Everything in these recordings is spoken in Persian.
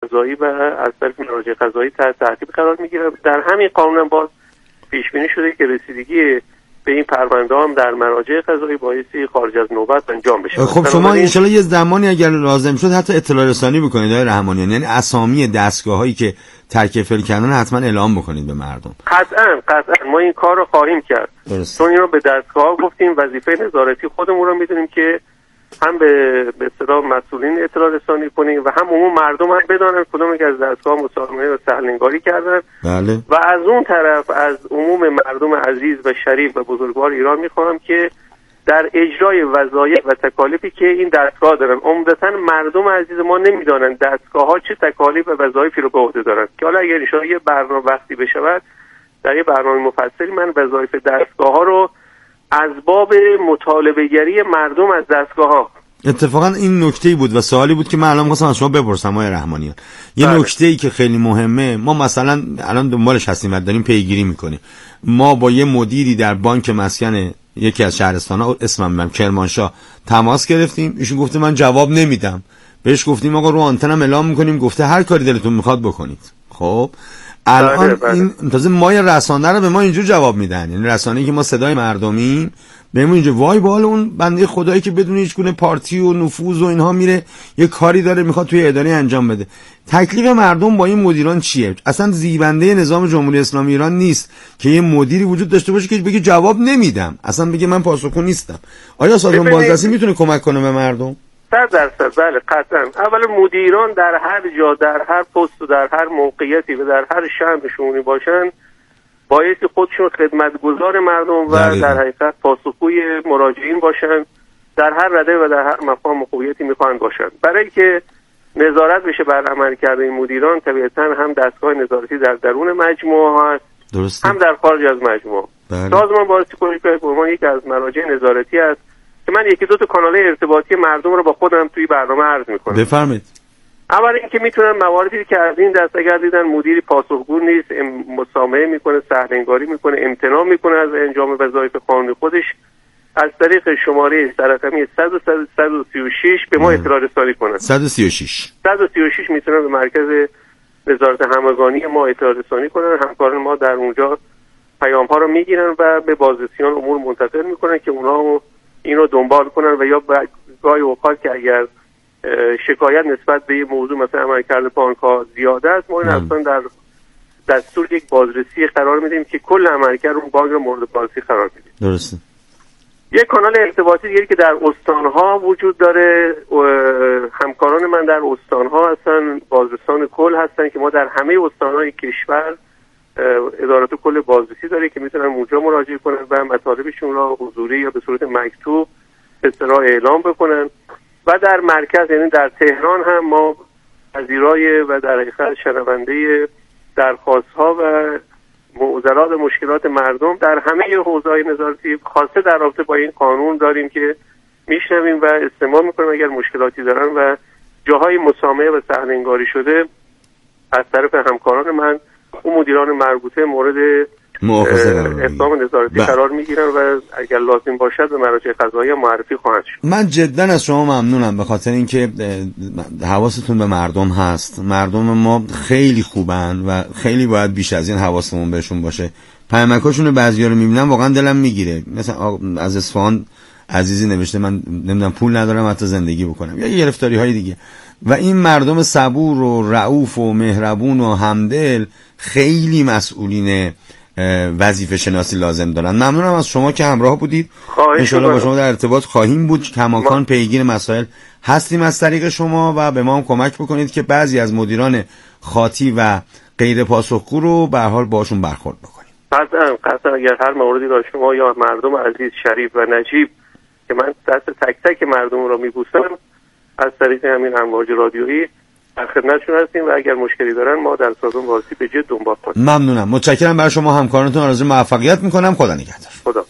قضایی و از طرف مراجع قضایی تحت تعقیب قرار میگیره. در همین قانون باز پیش بینی شده که رسیدگی به این پرونده هم در مراجع قضایی بایستی خارج از نوبت انجام بشه. خب شما ان شاءالله یه زمانی اگر لازم شد حتی اطلاع رسانی بکنید آقای رحمانیان، یعنی اسامی دستگاه‌هایی که ترک فعل کردن حتما اعلام بکنید به مردم. قطعا ما این کار رو خواهیم کرد. چون این رو به دستگاه گفتیم، وظیفه نظارتی خودمون رو میدونیم که هم به اصطلاح مسئولین اطلاع رسانی کنیم و هم عموم مردم هم بدانن کدوم یک از دستگاه مسالمه و سهل‌نگاری کردن. بله. و از اون طرف از عموم مردم عزیز و شریف و بزرگوار ایران میخوام که در اجرای وظایف و تکالیفی که این دستگاه دارن، عمدتاً مردم عزیز ما نمیدانن دستگاه‌ها چه تکالیف و وظایفی رو به عهده دارن، که حالا اگر ان شاء الله یه برنامه وقتی بشود در یه برنامه مفصلی من وظایف دستگاه‌ها رو از باب مطالبه‌گری مردم از دستگاه‌ها. اتفاقا این نکته‌ای بود و سوالی بود که من الان می‌خواستم از شما بپرسم آقای رحمانیان. یه نکته‌ای که خیلی مهمه، ما مثلا الان دنبالش هستیم و داریم پیگیری می‌کنیم. ما با یه مدیری در بانک مسکن یکی از شهرستان‌ها، اسمم میگم کرمانشاه، تماس گرفتیم. ایشون گفته من جواب نمیدم. بهش گفتیم آقا رو آنتنم اعلام می‌کنیم، گفته هر کاری دلتون می‌خواد بکنید. خب الان این تازه مای رسانه رو به ما اینجور جواب میدن، یعنی رسانه‌ای که ما صدای مردمیم بهمون اینجا وای بال اون بنده خدایی که بدون هیچ گونه پارتی و نفوذ و اینها میره یه کاری داره میخواد توی اداره انجام بده. تکلیف مردم با این مدیران چیه؟ اصلا زیبنده نظام جمهوری اسلامی ایران نیست که یه مدیری وجود داشته باشه که بگه جواب نمیدم، اصلا بگه من پاسخگو نیستم. آیا سازمان بازرسی میتونه کمک کنه به مردم؟ 100%. بله قطعا. اول مدیران در هر جا، در هر پست و در هر موقعیتی و در هر شأن شئونی باشن بایستی خودشون خدمتگزار مردم و در حقیقت پاسخگوی مراجعین باشن در هر رده و در هر مقام موقعیتی میخوان باشن. برای که نظارت بشه بر عملکرد این مدیران طبیعتا هم دستگاه نظارتی در درون مجموعه هست، درسته، هم در خارج از مجموعه. سازمان بازرسی کمیته به عنوان یک از مراجع نظارتی است که من یکی دو تا کانال ارتباطی مردم رو با خودم توی برنامه عرض میکنم. بفرمایید. اول اینکه میتونن مواردی که از این دست اگر دیدن مدیری پاسخگو نیست، مسامحه میکنه، سهل‌نگاری میکنه، امتناع میکنه از انجام وظایف قانونی خودش، از طریق شماره رقمی 136 به ما اطلاع رسانی کنن. 136 میتونن به مرکز نظارت همگانی ما اطلاع رسانی کنن. همکاران ما در اونجا پیام ها رو میگیرن و به بازرسیان امور منتقل میکنن که اونها اینو دنبال کنن و یا گاهی اوقات که اگر شکایت نسبت به یه موضوع مثلا عملکرد بانک‌ها زیاده است، ما این اصلا در دستور یک بازرسی قرار میدیم که کل عملکرد اون بانک رو مورد بازرسی قرار میدیم. درسته. یک کانال ارتباطی دیگری که در استان‌ها وجود داره، همکاران من در استان‌ها هستن، بازرسان کل هستن که ما در همه استان‌های کشور ادارات کل بازرسی داره که میتونن اونجا مراجعه کنن و مطالبشون را حضوری یا به صورت مکتوب به اصطلاح اعلام بکنن. و در مرکز یعنی در تهران هم ما پذیرای و در حقیقت شنونده درخواست‌ها و معضلات و مشکلات مردم در همه حوزه‌های نظارتی خاصه در رابطه با این قانون داریم که میشنویم و استماع میکنیم اگر مشکلاتی دارن و جاهای مسامحه و سهل‌نگاری شده از طرف همکاران من اون مدیران مربوطه مورد اقدام نظارتی قرار میگیرن و اگر لازم باشد به مراجع قضایی معرفی خواهند شد. من جدا از شما ممنونم به خاطر اینکه حواستون به مردم هست. مردم ما خیلی خوبن و خیلی باید بیش از این حواسمون بهشون باشه. پیامکاشون بعضیا رو میبینم واقعا دلم میگیره. مثلا از اصفهان عزیزی نوشته من نمیدونم پول ندارم حتی زندگی بکنم یا گرفتاری های دیگه. و این مردم صبور و رؤوف و مهربون و همدل خیلی مسئولین وظیفه شناسی لازم دارن. ممنونم از شما که همراه بودید. انشالله با شما در ارتباط خواهیم بود. کماکان پیگیر مسائل هستیم از طریق شما و به ما هم کمک بکنید که بعضی از مدیران خاطی و غیر پاسخگو رو به هر حال باشون برخورد بکنیم. قطعا اگر هر موردی را شما یا مردم عزیز شریف و نجیب که من دست تک تک مردم رو میبوسم از طریق همین امواج رادیویی در خدمتشون هستیم و اگر مشکلی دارن ما در سازمان بازرسی به جد دنبال کنیم. ممنونم. متشکرم. برای شما همکارانتون آرزوی موفقیت میکنم. خدا نگهدار. خدا.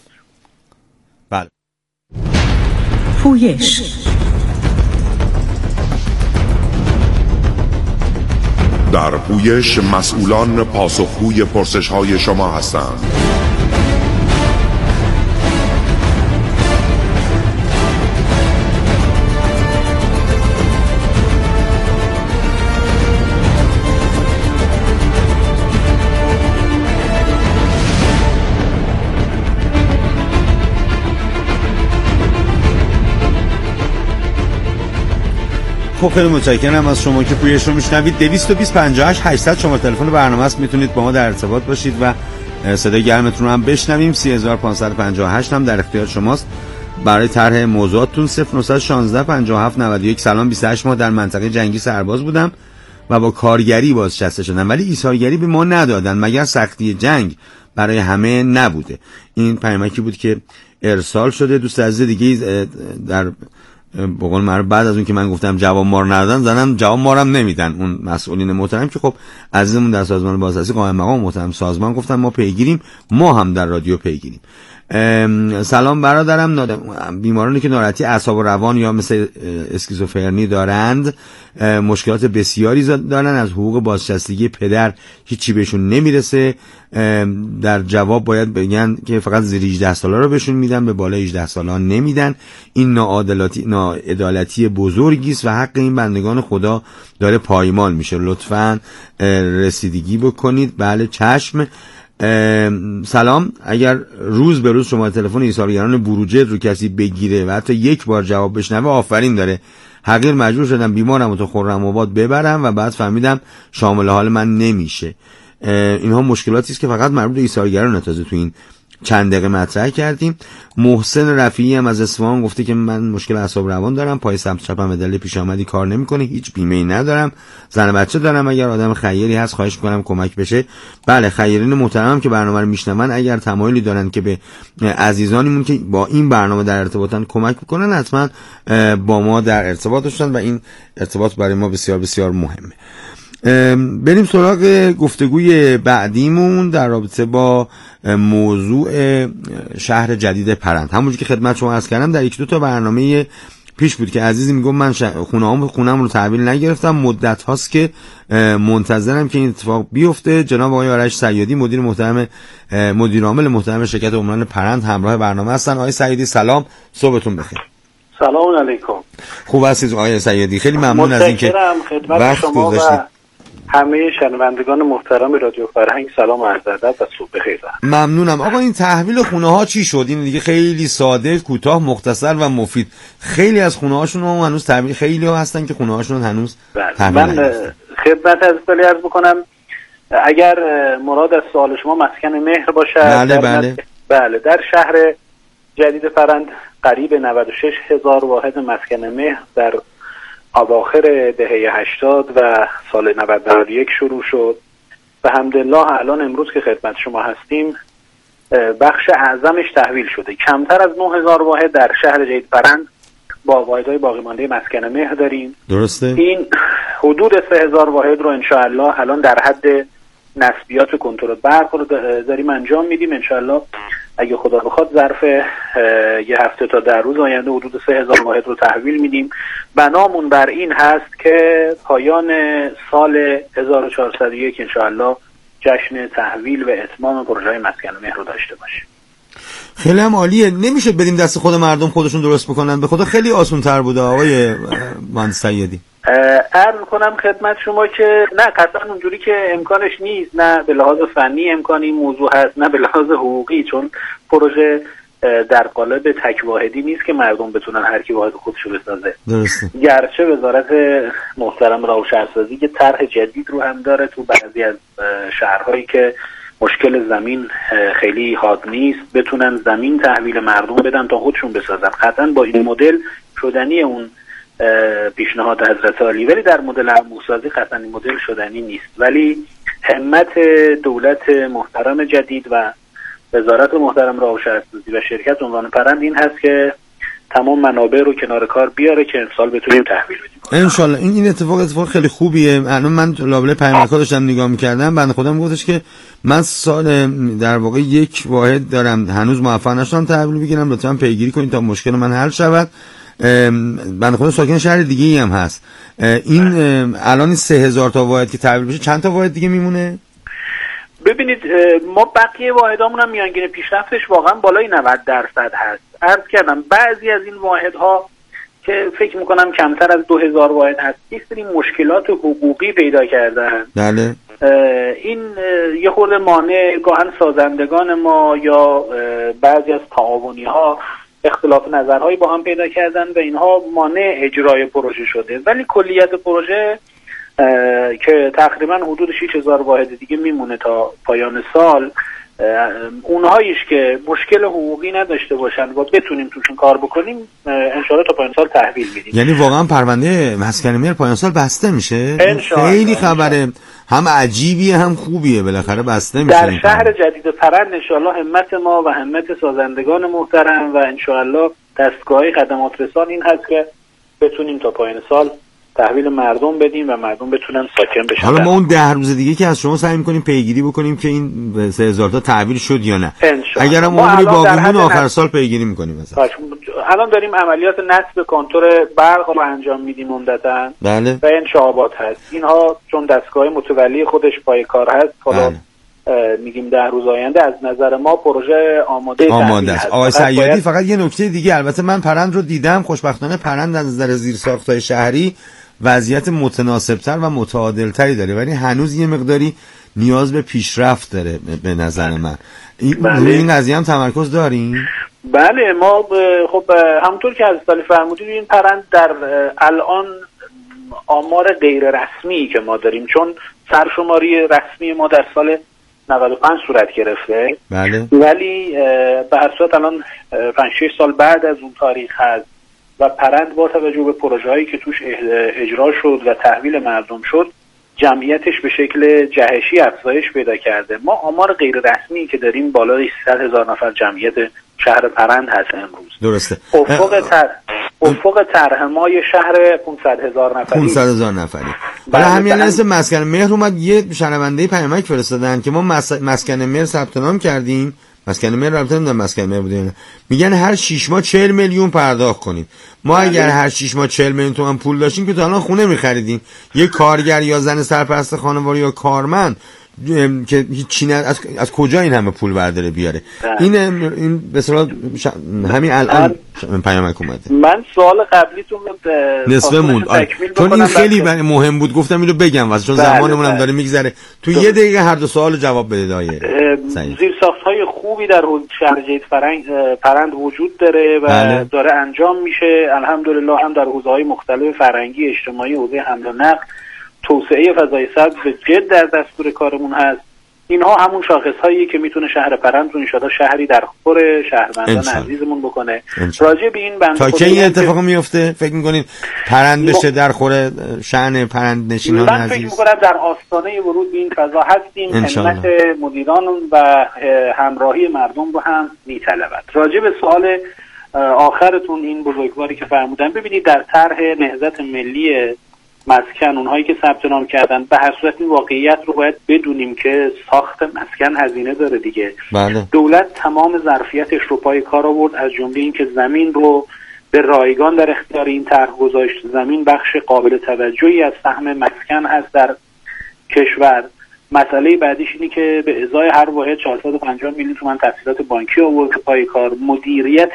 بله. پویش در پویش مسئولان پاسخگوی پرسش‌های شما هستند. خب خیلی متشکرم از شما که پویش رو میشنوید. 220 58 800 شماره تلفن برنامه است، میتونید با ما در ارتباط باشید و صدای گرمتون رو هم بشنویم. 3558 هم در اختیار شماست برای طرح موضوعاتتون. 0916 57 91. سلام، 28 ماه در منطقه جنگی سرباز بودم و با کارگری بازنشسته شدم، ولی ایثارگری به ما ندادن مگر سختی جنگ برای همه نبوده. این پیامکی بود که ارسال شده. دوست عزیز دیگه در بقول معروف بعد از اون که من گفتم جواب ما رو ندادن، زنم جواب ما رو هم نمیدن اون مسئولین محترم که خب عزیزمون در سازمان بازرسی قائم مقام محترم سازمان گفتن ما پیگیریم، ما هم در رادیو پیگیریم. سلام برادرم، بیمارانی که ناراحتی اعصاب و روان یا مثل اسکیزوفرنی دارند مشکلات بسیاری دارن. از حقوق بازنشستگی پدر هیچی بهشون نمیرسه. در جواب باید بگن که فقط زیر 18 ساله رو بهشون میدن، به بالای 18 ساله نمیدن. این ناعدالتی بزرگی است و حق این بندگان خدا داره پایمال میشه. لطفاً رسیدگی بکنید. بله چشم. سلام، اگر روز به روز شما تلفن ایثارگران بروجرد رو کسی بگیره و حتی یک بار جواب بشنوه آفرین داره. حقیر مجبور شدم بیمارم و تو خرم آباد ببرم و بعد فهمیدم شامل حال من نمیشه. اینها مشکلاتی است که فقط مربوط به ایثارگران تازه تو این چند دقیقه مطرح کردیم. محسن رفیعی هم از اصفهان گفته که من مشکل اعصاب روان دارم، پای سمت چپم به دلیل پیش آمدی کار نمیکنه، هیچ بیمه‌ای ندارم، زن و بچه دارم، اگر آدم خیری هست خواهش میکنم کمک بشه. بله، خیرین محترمم که برنامه رو میشنون اگر تمایلی دارن که به عزیزانمون که با این برنامه در ارتباطن کمک بکنن، حتما با ما در ارتباط باشن و این ارتباط برای ما بسیار بسیار مهمه. بریم سراغ گفتگوی بعدیمون در رابطه با موضوع شهر جدید پرند. همونجوری که خدمت شما عرض کردم در 1-2 تا برنامه پیش بود که عزیزی میگم من خونه‌ام رو تحویل نگرفتم، مدت هاست که منتظرم که این اتفاق بیفته. جناب آقای آرش صیادی مدیر عامل محترم شرکت عمران پرند همراه برنامه هستن. آقای صیادی سلام، صبحتون بخیر. سلام علیکم. خوب هستید آقای صیادی؟ خیلی ممنون از اینکه وقت گذاشتید. همه شنوندگان محترم رادیو فرهنگ سلام و عرض ادب و صبح بخیر. ممنونم. آقا این تحویل خونه ها چی شد؟ این دیگه خیلی ساده، کوتاه، مختصر و مفید. خیلی از خونه هاشون هنوز تحویل، خیلی ها هستن که خونه هاشون هنوز تحویل من خدمت از اطلاعی عرض بکنم. اگر مراد از سوال شما مسکن مهر باشد، بله در شهر جدید فرند قریب 96,000 واحد مسکن مهر در اواخر دهه 80 و سال 91 شروع شد و الحمدلله الان امروز که خدمت شما هستیم بخش اعظمش تحویل شده. کمتر از 9,000 واحد در شهر جدید فرند با واحدهای باقی مانده مسکن مهر داریم. درسته. این حدود 3,000 واحد رو انشاءالله الان در حد نسبیات و کنترل برق رو داریم انجام میدیم. انشاءالله اگه خدا بخواد ظرف یه هفته تا 10 روز آینده حدود 3,000 واحد رو تحویل میدیم. بنامون بر این هست که پایان سال 1401 انشاءالله جشن تحویل و اتمام پروژه مسکن مهر رو داشته باشیم. خیلی هم عالیه. نمیشه بدیم دست خود مردم خودشون درست بکنن؟ به خدا خیلی آسان تر بوده آقای مهندس صیادی. عرض کنم خدمت شما که نه قطعا اونجوری که امکانش نیست، نه به لحاظ فنی امکان این موضوع هست، نه به لحاظ حقوقی، چون پروژه در قالب تک واحدی نیست که مردم بتونن هر کی واحد خودشو بسازه. درسته. گرچه وزارت محترم راه و شهرسازی که طرح جدید رو هم داره تو بعضی از شهرهایی که مشکل زمین خیلی حاد نیست بتونن زمین تحویل مردم بدن تا خودشون بسازن. قطعا با این مدل شدنی اون پیشنهاد حضرت عالی، ولی در مدل عموسازی قطعا این مدل شدنی نیست. ولی همت دولت محترم جدید و وزارت محترم راه و شهرسازی و شرکت عمران پرند این هست که تمام منابع رو کنار کار بیاره که امسال بتونیم تحویل بدیم انشالله. این اتفاق خیلی خوبیه. الان من لابلای پیامک‌ها داشتم نگاه می‌کردم، بنده خودم گفتش که من سال در واقع یک واحد دارم، هنوز موفق نشدم تحویل بگیرم، لطفاً پیگیری کنید تا مشکل من حل شود. بنده خودم ساکن شهر دیگه‌ای هم هست. این الان 3,000 تا واحد که تحویل بشه چند تا واحد دیگه میمونه؟ ببینید ما بقیه واحدامون هم میانگین پیشرفتش واقعا بالای 90% هست. عرض کردم بعضی از این واحدها که فکر میکنم کمتر از 2,000 واحد هست یک سری مشکلات حقوقی پیدا کردن. بله. این یه خورده مانع گاهن سازندگان ما یا بعضی از تعاونی ها اختلاف نظرهایی با هم پیدا کردن و اینها مانع اجرای پروژه شده. ولی کلیت پروژه که تقریبا حدود 6000 واحد دیگه میمونه تا پایان سال، اونهاییش که مشکل حقوقی نداشته باشن و بتونیم توشون کار بکنیم انشاءالله تا پایان سال تحویل میدیم. یعنی واقعا پرونده مسکن مهر پایان سال بسته میشه؟ خیلی خبره هم عجیبیه هم خوبیه، بالاخره بسته میشه در شهر جدید پرند. انشاءالله همت ما و همت سازندگان محترم و انشاءالله دستگاه خدمات رسان این هست که بتونیم تا پایان سال تحویل مردم بدیم و مردم بتونن ساکن بشن. حالا ما اون 10 روز دیگه که از شما سعی می‌کنیم پیگیری بکنیم که این 3000 تا تحویل شد یا نه. اگر هم عمری باقیمون آخر سال پیگیری می‌کنیم مثلا. الان داریم عملیات نصب کنتور برق رو انجام میدیم عمدتاً. بله. و انشاءاباد هست. اینها چون دستگاه متولی خودش پای کار هست، حالا میگیم 10 روز آینده از نظر ما پروژه آماده است. آقای صیادی فقط یه نکته دیگه، البته من پرند رو دیدم، خوشبختانه پرند از نظر زیرساخت‌های شهری وضعیت متناسب‌تر و متعادل‌تری داره، ولی هنوز یه مقداری نیاز به پیشرفت داره به نظر من. روی این قضیه هم تمرکز داریم؟ بله، ما خب همونطور که حضرت علی فرمودید این پرند در الان آمار غیر رسمی که ما داریم، چون سرشماری رسمی ما در سال 95 صورت گرفته. بله. ولی به هر صورت الان 5-6 سال بعد از اون تاریخ هست و پرند با توجه به پروژه‌هایی که توش اجرا شد و تحویل مردم شد جمعیتش به شکل جهشی افزایش پیدا کرده. ما آمار غیر رسمی که داریم بالای 300,000 نفر جمعیت شهر پرند هست امروز. درسته. افق طرح ما یه شهر 500,000 نفری. 500,000 نفری. حالا همین الان مسکن مهر اومد، یه شنونده پیامک فرستادن که ما مسکن مهر ثبت نام کردیم. مسکن مهر البته نمیدونم مسکن مهر بوده نه. میگن هر 6 ماه 40 میلیون پرداخت کنید. ما اگر هر 6 ماه 40 میلیون تومان پول داشتیم که تا الان خونه می‌خریدیم. یه کارگر یا زن سرپرست خانواده یا کارمند که هیچی از کجا این همه پول برداره بیاره؟ این به اصطلاح همین الان پیامک اومده. من سوال قبلیتون نصف موند، چون این خیلی مهم بود گفتم اینو بگم واسه چون زمانمون هم داره میگذره. تو یه دقیقه هر دو سوالو جواب بده دایره. زیرساخت‌های خوبی در شهر جدید پرند وجود داره و داره انجام میشه الحمدلله، هم در حوزه‌های مختلف فرهنگی، اجتماعی، حوزه حمل و نقل، توسعه فضای سبز به جد در دستور کارمون هست. اینها همون شاخص‌هایی که میتونه شهر پرند رو انشاءالله شهری در خور شهروندان عزیزمون بکنه. راجع به این بند تا کی این اتفاق میفته فکر می‌کنین پرند بشه در خور شأن پرند نشینان عزیز؟ من فکر می‌کنم در آستانه ورود به این فضا هستیم. همت مدیران و همراهی مردم رو هم میطلبد. راجع به سوال آخرتون این بزرگواری که فرمودن، ببینید در طرح نهضت ملی مسکن اونهایی که ثبت نام کردن به هر صورت این واقعیت رو باید بدونیم که ساخت مسکن هزینه داره دیگه. بله. دولت تمام ظرفیتش رو پای کار آورد، از جمله این که زمین رو به رایگان در اختیار این طرح گذاشت. زمین بخش قابل توجهی از سهم مسکن هست در کشور. مسئله بعدیش اینه که به ازای هر واحد 450 میلیون تومان تسهیلات بانکی آورد پای کار. مدیریت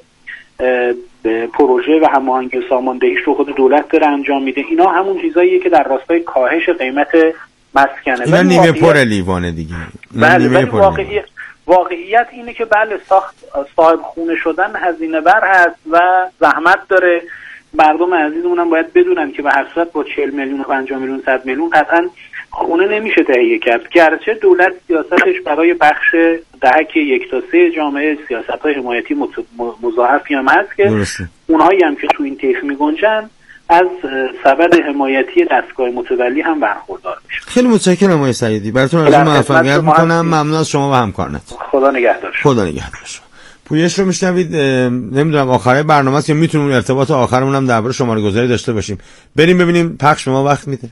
پروژه و هماهنگی ساماندهیش رو خود دولت داره انجام میده. اینا همون چیزاییه که در راستای کاهش قیمت مسکنه. اینا نیمه پر لیوانه دیگه. بله، واقعیت اینه که بله صاحب خونه شدن هزینه بر هست و زحمت داره. مردم عزیزمون هم باید بدونن که به هر صورت با 40 میلیون و 50 میلیون 100 میلیون قطعاً خونه نمیشه تهیه کرد. گرچه دولت سیاستش برای بخش دهک 1 تا 3 جامعه سیاست‌های حمایتی مضاعفی هم هست که اونهایی هم که تو این طیف میگنجن از سبد حمایتی دستگاه متولی هم برخوردار میشه. خیلی متشکرم آقای سعیدی، براتون آرزوی موفقیت میکنم. ممنون از شما و همکارانت. خدا نگهدار. خدا نگهدار. پویش رو میشنوید. نمیدونم آخره برنامه است یا میتونیم ارتباط آخرمون هم درباره شماره گذاری داشته باشیم. بریم ببینیم پخش ما وقت میده.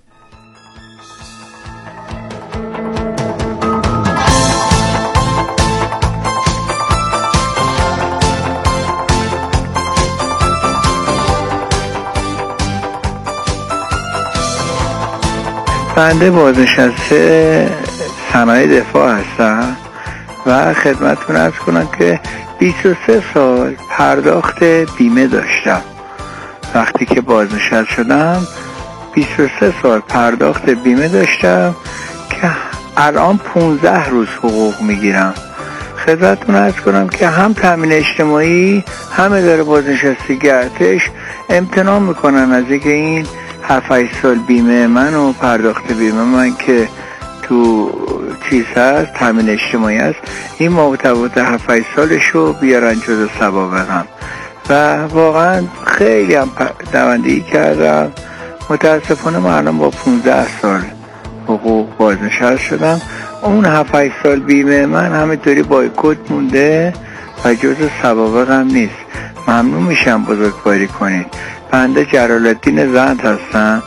بنده بازنشسته صنایع دفاع هستم و خدمتتون عرض کنم که 23 سال پرداخت بیمه داشتم. وقتی که بازنشسته شدم 23 سال پرداخت بیمه داشتم که الان 15 روز حقوق میگیرم. خدمتتون عرض کنم که هم تامین اجتماعی هم اداره بازنشستگی ارتش امتناع میکنن از اینکه این 7-8 سال بیمه من و پرداخت بیمه من که تو چیز هست تامین اجتماعی هست این متفاوت 7-8 سالشو بیارن جزو سوابقم و واقعا خیلی هم دوندگی کردم. متاسفانه من الان با 15 سال حقوق بازنشسته شدم. اون 7-8 سال بیمه من همینطوری بایکوت مونده و جزو سوابقم نیست. ممنون میشم بزرگواری کنید. بنده جلال‌الدین زند هستم.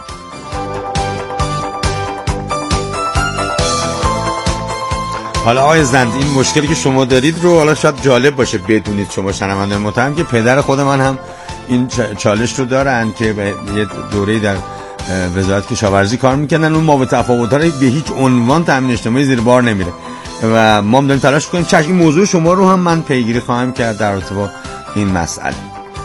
حالا آقای زند این مشکلی که شما دارید رو حالا شاید جالب باشه بدونید شما شنوندگان محترم که پدر خود من هم این چالش رو دارن که به یه دوره‌ای در وزارت کشاورزی کار میکنن. اون ما به تفاوت‌ها به هیچ عنوان تامین اجتماعی زیر بار نمیره و ما هم داریم تلاش کنیم. چشم این موضوع شما رو هم من پیگیری خواهم کرد در رابطه با این مسئله.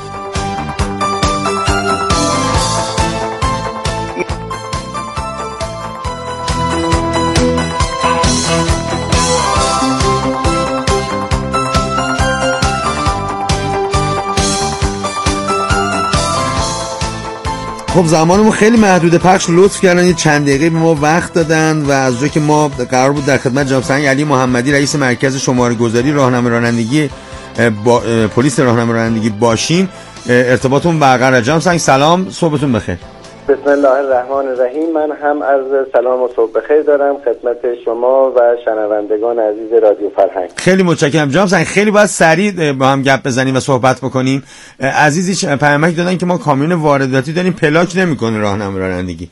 خب زمانمون خیلی محدوده، پخش لطف کردن یه چند دقیقه به ما وقت دادن و از جا که ما قرار بود در خدمت جناب سنگ علی محمدی رئیس مرکز شماره گذاری راهنمای رانندگی پلیس راهنمای رانندگی باشیم ارتباطمون برقرار. جناب سنگ سلام، صبحتون بخیر. بسم الله الرحمن الرحیم. من هم عرض سلام و صبح بخیر دارم خدمت شما و شنوندگان عزیز رادیو فرهنگ. خیلی متشکرم جناب سنگ. خیلی باید سریع با هم گپ بزنیم و صحبت بکنیم. عزیزی پیامک دادن که ما کامیون وارداتی داریم پلاک نمیکنه راهنمای رانندگی.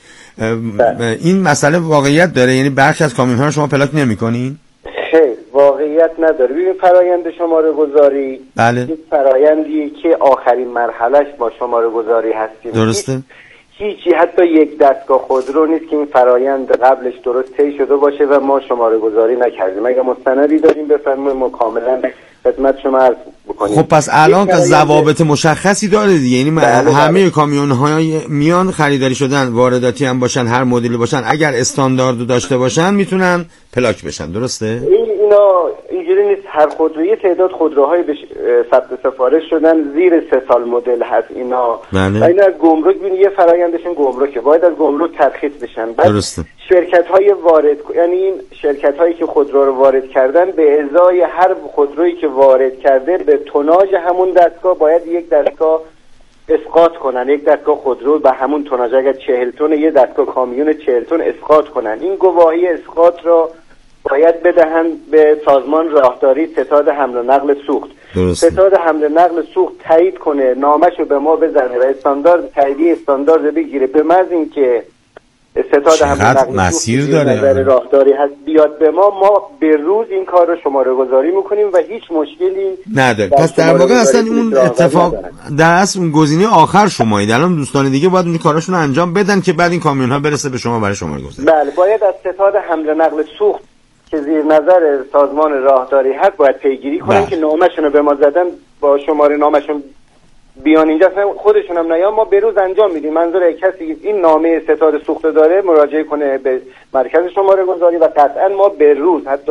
این مسئله واقعیت داره؟ یعنی برخی از کامیون‌ها رو شما پلاک نمی‌کنین؟ خیر، واقعیت نداره. ببین فرآیند شماره گذاری این فرآیندیه که آخرین مرحلهش با شماره گذاری هستیم. درسته؟ هیچی حتی یک دستگاه خودرو نیست که این فرایند قبلش درست طی شده باشه و ما شماره گذاری نکردیم. اگه مستندی داریم بفرمایید ما کاملا خدمت شما عرض بکنیم. خب پس الان که ضوابط مشخصی داره دیگه، یعنی همه کامیون‌های میان خریداری شدن وارداتی هم باشن هر مدلی باشن اگر استانداردو داشته باشن میتونن پلاک بشن، درسته؟ اینا اینجوری نیست. هر خودروی تعداد خودروهای به ثبت سفارش شدن زیر 3 سال مدل هست اینا. بله. و اینا از گمرک ببین یه فرآیندشون گمرکه، باید از گمرک ترخیص بشن. درسته. شرکت‌های وارد یعنی این شرکت‌هایی که خودرو رو وارد کردن به ازای هر خودرویی که وارد کرده به توناژ همون دستگاه باید یک دستگاه اسقاط کنن. یک دستگاه خودرو به همون توناژ اگر 40 تن یه دستگاه کامیون 40 تن اسقاط کنن. این گواهی اسقاط رو باید بدهن به سازمان راهداری ستاد حمل و نقل سوخت. ستاد حمل و نقل سوخت تایید کنه، نامشو به ما بزنه و استاندارد تاییدیه استاندارد بگیره. به محض اینکه ستاد حمل و نقل مسیر داره راهداری هست بیاد به ما به روز این کار رو شماره گذاری میکنیم و هیچ مشکلی نداره. پس در واقع اصلا اون اتفاق در اصل اون گزینه آخر شمایید. الان دوستان دیگه باید اون کاراشون رو انجام بدن که بعد این کامیون ها برسه به شما برای شماره گذاری. بله، باید از ستاد حمل و نقل سوخت که زیر نظر سازمان راهداری هست باید پیگیری کنن که نامشون رو به ما زدن با شماره نامشون بیان اینجا. خودشون هم نیام ما به روز انجام میدیم. منظور کسی این نامه ستاد سوخته داره مراجعه کنه به مرکز شماره گذاری و قطعا ما به روز حتی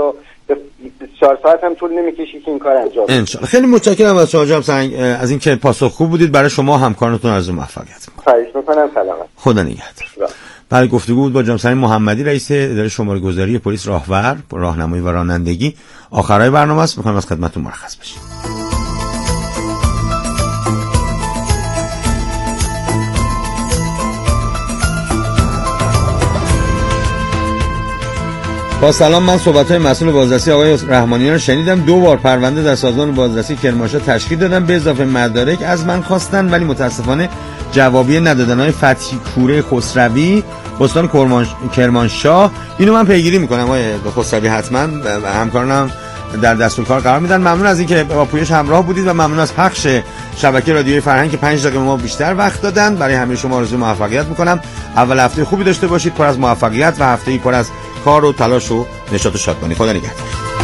24 ساعت هم طول نمیکشه که این کار انجام بشه. انشالله. خیلی متشکرم از شما جناب سنگ از اینکه پاسخگو بودید. برای شما همکارانتون آرزو موفقیت می‌کنم. خواهش می‌کنم. سلامت. خدا نگهدار. برای گفتگو بود با جناب سنگ محمدی رئیس اداره شماره گذاری پلیس راهنمایی و رانندگی. آخرای برنامه است، می‌خوام از خدمتتون مرخص بشیم. با سلام، من صحبت‌های مسئول بازرسی آقای رحمانیان رو شنیدم. 2 بار پرونده در سازمان بازرسی کرمانشاه تشکیل دادم، به اضافه مدارک از من خواستن ولی متاسفانه جوابیه ندادن. های فتحی کوره خسروی استان کرمانشاه اینو من پیگیری میکنم. آقای خسروی حتما همکارانم در دستور کار قرار میدن. ممنون از اینکه با پویش همراه بودید و ممنون از پخش شبکه رادیوی فرهنگ که 5 دقیقه ما بیشتر وقت دادن. برای همه شما آرزوی موفقیت میکنم. اول هفته خوبی داشته باشید پر از موفقیت و هفته‌ای پر از کار و تلاش و نشاط و شادمانی. خدا نگهدار.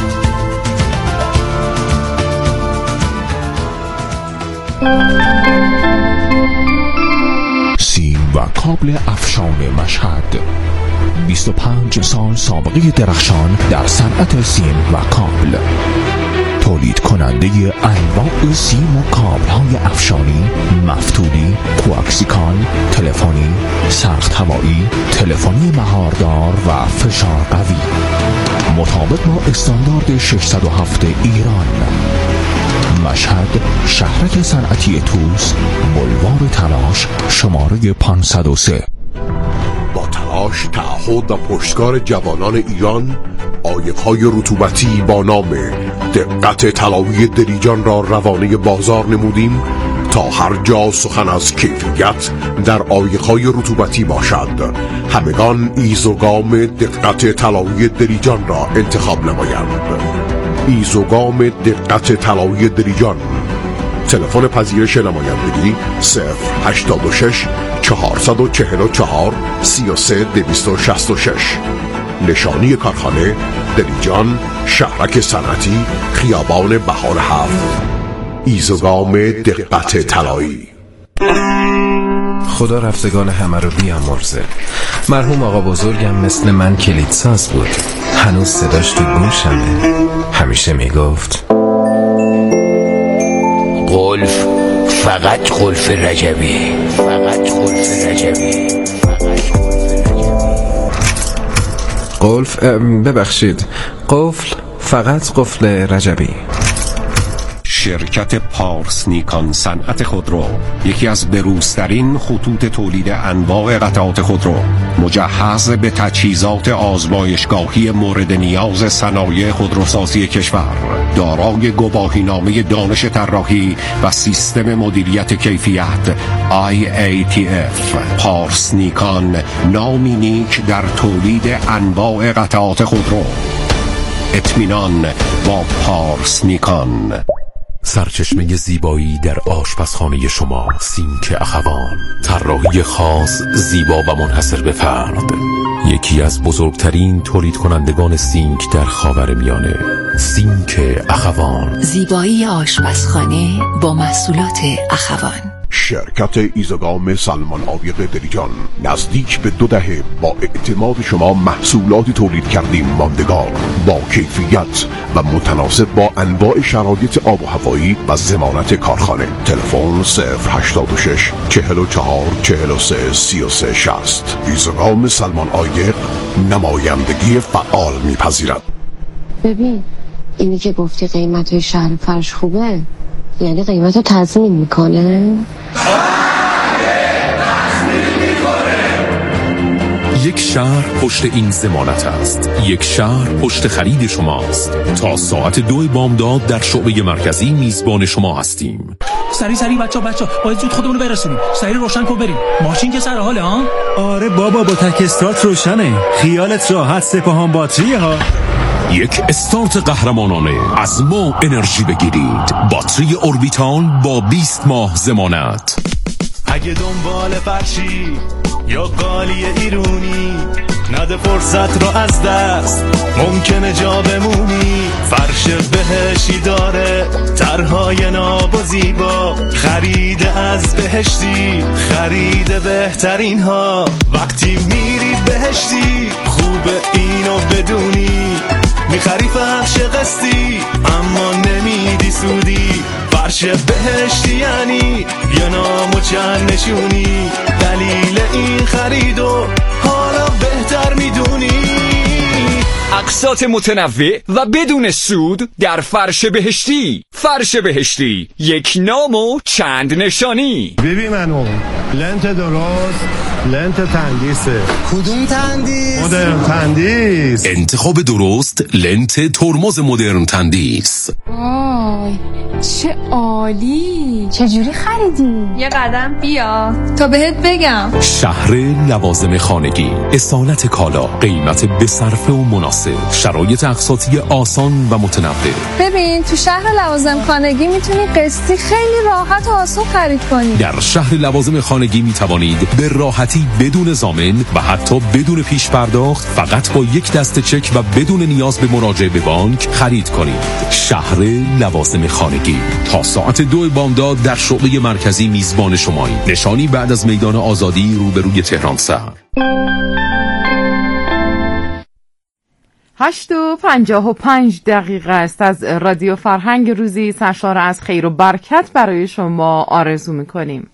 سیم و کابل افشان مشهد 25 سال سابقه درخشان در صنعت سیم و کابل. تولید کننده انواع سیم و کابل های افشانی، مفتوحی، کوآکسیکال، تلفنی، سخت هوایی، تلفنی مهاردار و فشار قوی، مطابق با استاندارد 607 ایران. مشهد، شهرک صنعتی توس، بلوار تلاش، شماره 503. با تلاش، تعهد و پشتکار جوانان ایران، عایق‌های رطوبتی با نام دقت طلایی دریجان را روانه بازار نمودیم تا هر جا سخن از کیفیت در عایق‌های رطوبتی باشد، همگان ایزوگام دقت طلایی دریجان را انتخاب نمایند. ایزوگام دقت طلایی دریجان. تلفن پذیرش نمایندگی 086 444 33266. نشانی کارخانه دریجان، شهرک صنعتی، خیابان بهار 7. ایزوگام دقت طلایی. خدا رفتگان همه رو بیامرزه. مرحوم آقا بزرگم مثل من کلیدساز بود، هنوز صداش تو گوشمه. همیشه میگفت قلف فقط قلف رجبی، فقط قلف رجبی. قلف، ببخشید، قفل فقط قفل رجبی. شرکت پارس نیکان صنعت خودرو، یکی از بروزترین خطوط تولید انواع قطعات خودرو، مجهز به تجهیزات آزمایشگاهی مورد نیاز صنایع خودروسازی کشور، دارای گواهینامه دانش طراحی و سیستم مدیریت کیفیت IATF. پارس نیکان، نامی نیک در تولید انواع قطعات خودرو. اطمینان با پارس نیکان. سرچشمه زیبایی در آشپزخانه شما، سینک اخوان. طراحی خاص، زیبا و منحصر به فرد. یکی از بزرگترین تولید کنندگان سینک در خاورمیانه، سینک اخوان. زیبایی آشپزخانه با محصولات اخوان. شرکت ایزوگام سلمان عایق دریجان، نزدیک به 2 دهه با اعتماد شما محصولات تولید کردیم ماندگار، با کیفیت و متناسب با انواع شرایط آب و هوایی و ضمانت کارخانه. تلفن 086 44 43 33 60. ایزوگام سلمان عایق نمایندگی فعال میپذیرد. ببین، اینی که گفتی قیمت شهر فرش خوبه، یعنی قیمت رو تضمین میکنه؟ یک شهر پشت این ضمانت است. یک شهر پشت خرید شماست. تا ساعت 2 بامداد در شعبه مرکزی میزبان شما هستیم. سری بچا باید زود خودمون رو برسونیم. سری روشن کن بریم. ماشین که سر حاله ها؟ آره بابا، با تک استارت روشنه. خیالت راحت، سپاهان باتری ها. یک استارت قهرمانانه. از ما انرژی بگیرید. باتری اوربیتال با 20 ماه ضمانت. اگه دنبال فرشی یا قالی ایرونی، نده فرصت رو از دست، ممکنه جا بمونی. فرش بهشتی داره طرحهای ناب و زیبا، خرید از بهشتی، خرید بهترین ها. وقتی میری بهشتی خوبه اینو بدونی، میخری فرش قسطی اما نمیدی سودی. فرش بهشتی یعنی یه نام و چند نشونی، دلیل این خریدو حالا بهتر میدونی. اقساط متنوع و بدون سود در فرش بهشتی. فرش بهشتی، یک نام و چند نشانی. ببین منو لنت درست، لنت تندیسه. کدوم تندیس؟ مدرن تندیس. انتخاب درست، لنت ترمز مدرن تندیس. وای چه عالی، چجوری خریدی؟ یه قدم بیا تا بهت بگم. شهر لوازم خانگی، اصالت کالا، قیمت به صرفه و مناسب، شرایط اقساطی آسان و متنوع. ببین تو شهر لوازم خانگی میتونی قسطی خیلی راحت و آسان خرید کنی. در شهر لوازم خانگی میتوانید به راحتی بدون ضامن و حتی بدون پیش پرداخت، فقط با یک دسته چک و بدون نیاز به مراجعه به بانک خرید کنید. شهر لوازم خانگی، تا ساعت 2 بامداد در شعبه مرکزی میزبان شماییم. نشانی بعد از میدان آزادی روبروی تهران شهر. 8:55 است از رادیو فرهنگ. روزی سرشار از خیر و برکت برای شما آرزو می‌کنیم.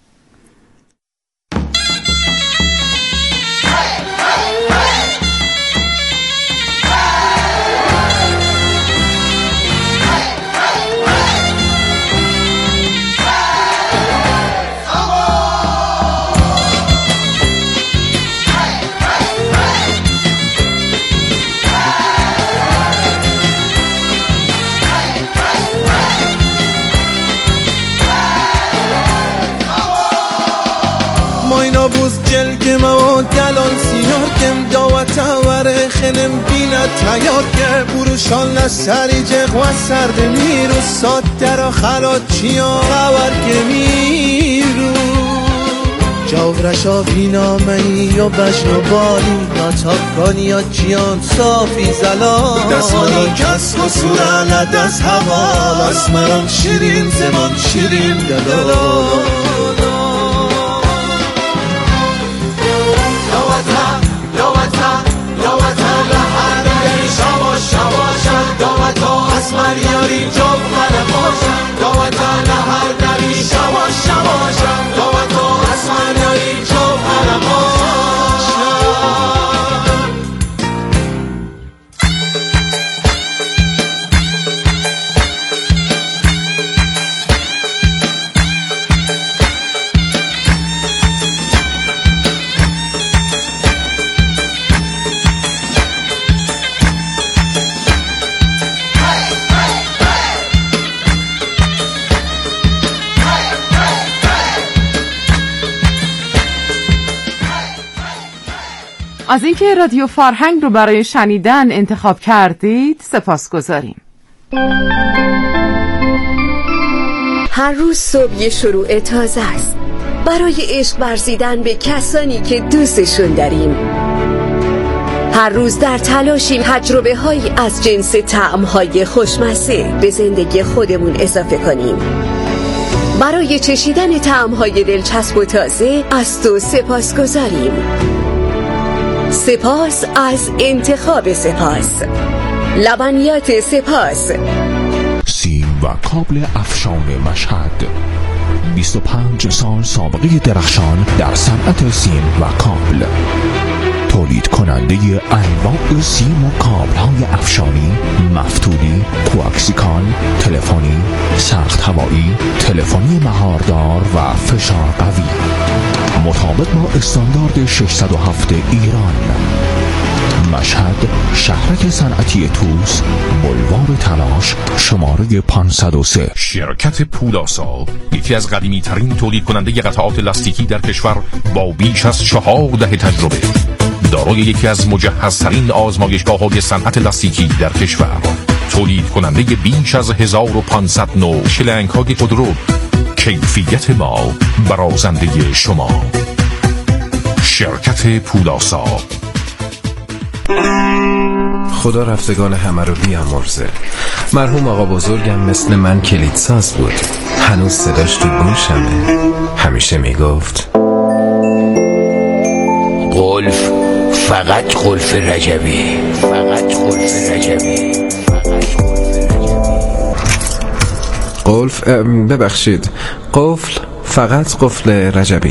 بوز جلگ ما دلال سینار کم داوت وره خنم بیند تیار که بروشان لسری جغ و سرد میرو ساد در خلات چیا خبر که میرو جاورشا بینا منی و بشنو بالی ناتاکانی یا جیان صافی زلال دستمانی کس و سوره دست هوا اسمران شیرین زمان شیرین دلال اسمریاری جوب من باشم داوتا لحر نبی شواش شواشم داوتا اسمریاری جوب من باشم از اینکه رادیو فرهنگ رو برای شنیدن انتخاب کردید سپاسگزاریم. هر روز صبح یه شروع تازه است برای عشق ورزیدن به کسانی که دوستشون داریم. هر روز در تلاشیم تجربه هایی از جنس طعم‌های خوشمزه به زندگی خودمون اضافه کنیم. برای چشیدن طعم‌های دلچسب و تازه از تو سپاسگزاریم. سپاس از انتخاب سپاس. لبنیات سپاس. سیم و کابل افشان مشهد 25 سال سابقه درخشان در صنعت سیم و کابل. تولید کننده انواع سیم و کابل های افشانی، مفتولی، کوآکسیکان، تلفنی، سخت هوایی، تلفنی مهاردار و فشار قوی، مطابق با استاندارد 607 ایران. مشهد، شهرک صنعتی توس، بلوار تلاش، شماره 503. شرکت پولاسا یکی از قدیمی ترین تولید کننده قطعات لاستیکی در کشور با بیش از 4 دهه تجربه، دارای یکی از مجهزترین آزمایشگاه‌های صنعت لاستیکی در کشور، تولید کننده بیش از 1500 نوع شلنگ‌های خودرو. کیفیت ما برازنده شما. شرکت پولاسا. خدا رفتگان همه رو بیامرزه. مرحوم آقا بزرگم مثل من کلیدساز بود. هنوز صداش تو گوشمه. همیشه میگفت قلف فقط قلف رجبی، فقط قلف رجبی. قلف ببخشید، قفل فقط قفل رجبی.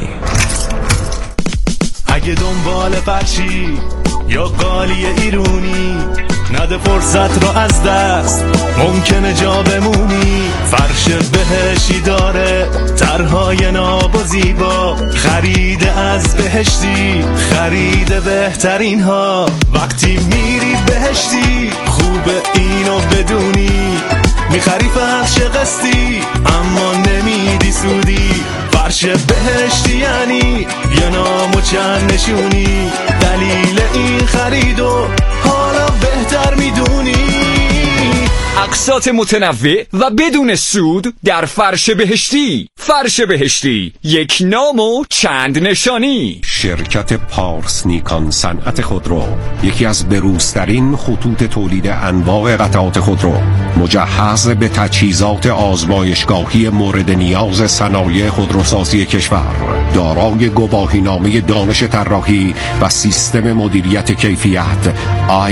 اگه دنبال فرشی یا قالی ایرونی نده فرصت رو از دست، ممکنه جا بمونی. فرش بهشتی داره طرحهای ناب و زیبا، خرید از بهشتی خرید بهترین ها. وقتی میری بهشتی خوبه اینو بدونی، میخری فرش قسطی اما نمیدی سودی. فرش بهشتی یعنی یه نام و چند نشونی، دلیل این خریدو حالا بهتر میدونی. اقساط متنوع و بدون سود در فرش بهشتی. فرش بهشتی، یک نام و چند نشانی. شرکت پارس نیکان صنعت خودرو یکی از بروزترین خطوط تولید انواع قطعات خودرو، مجهز به تجهیزات آزمایشگاهی مورد نیاز صنایع خودروسازی کشور، دارای گواهینامه دانش طراحی و سیستم مدیریت کیفیت